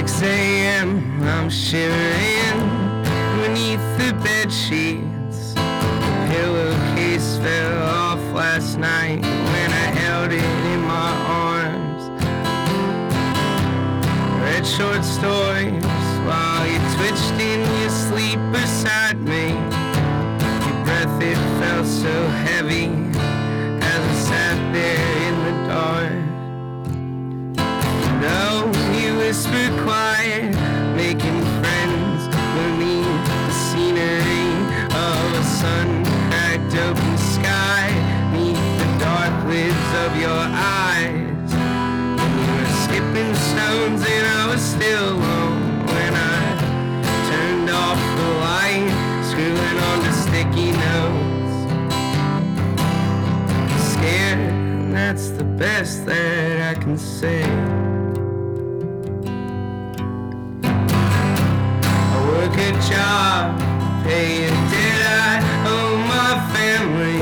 6 a.m. I'm shivering beneath the bed sheets. The pillowcase fell off last night when I held it in my arms. Read short stories while you twitched in your sleep beside me. Your breath, it felt so heavy as I sat there in the dark. No, you whispered quiet, making friends beneath the scenery of a sun-cracked open sky, beneath the dark lids of your eyes. You were skipping stones and I was still alone when I turned off the light, screwing on the sticky notes. I'm scared, and that's the best that I can say. Good job, pay a debt I owe my family.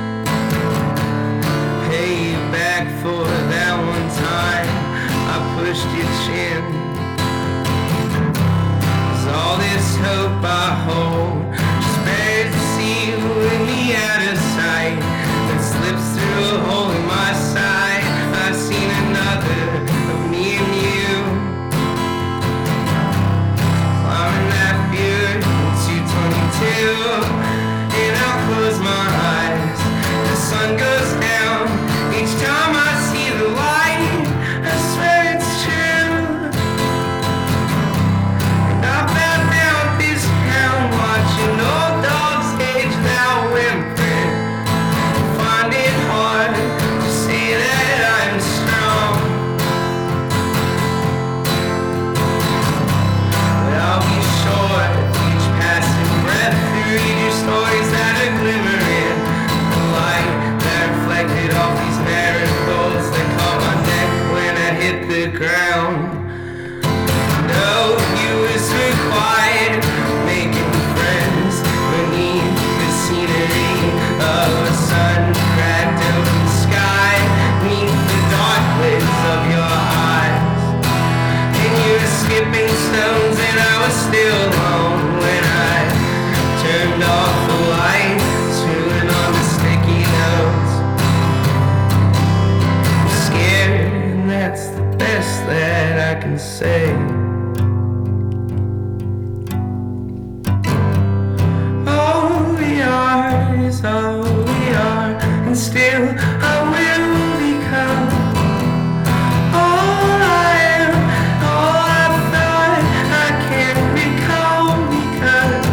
Pay you back for that one time I pushed your chin. 'Cause all this hope I hold just better to see you in the out of sight that slips through a hole in my side. I've seen another of me and you. And I'll close my eyes. The sun goes down each time I see the light. I swear it's true. And I bow down this ground, watching old dogs age without whimpering. Find it hard to say that I'm strong, but I'll be sure each passing breath read your stories that are glimmering, the light that reflected off these marigolds that caught my neck when I hit the ground. No, you whisper quiet, making friends beneath the scenery of a sun-cracked open sky, beneath the dark lids of your eyes. And you were skipping stones and I was still alone when I turned off the light, screwing on the sticky notes. I'm scared, and that's the best that I can say. All we are is all we are, and still I will become. All I am, all I thought I can't recall, because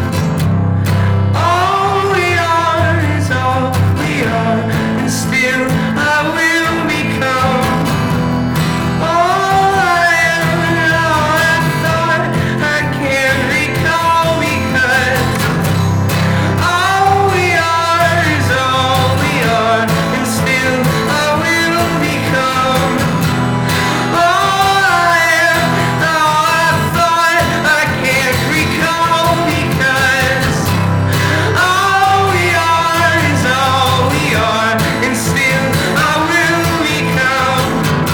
and still I will become. All I am and all I thought I can't recall, because all we are is all we are, and still I will become. All I am and all I thought I can't recall, because all we are is all we are, and still I will become.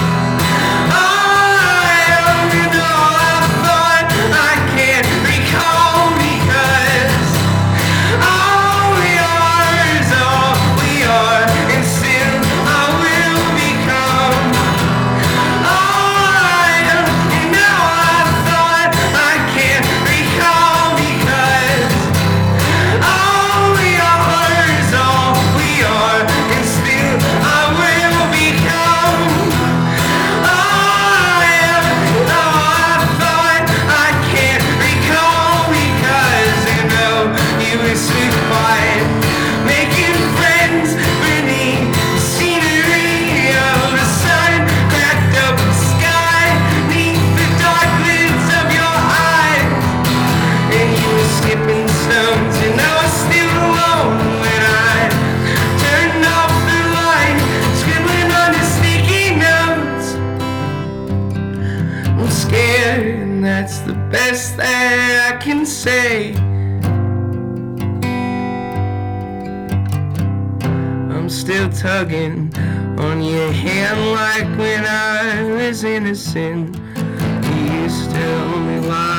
All I am and all I thought I can't recall, because all we are is all we are, and still I will become. All I am and all I thought I can't recall, because all we are is all we are, and still I will become. All I am and all I thought I can't recall, because you know you whisper quiet, making friends beneath the scenery of the sun-cracked open sky, beneath the dark lids of your eyes. And you were skipping stones and I was still alone when I turned off the light, scribbling on the sticky notes. I'm scared, and that's the best that I can say. I'm still tugging on your hand like when I was innocent. You used to tell me why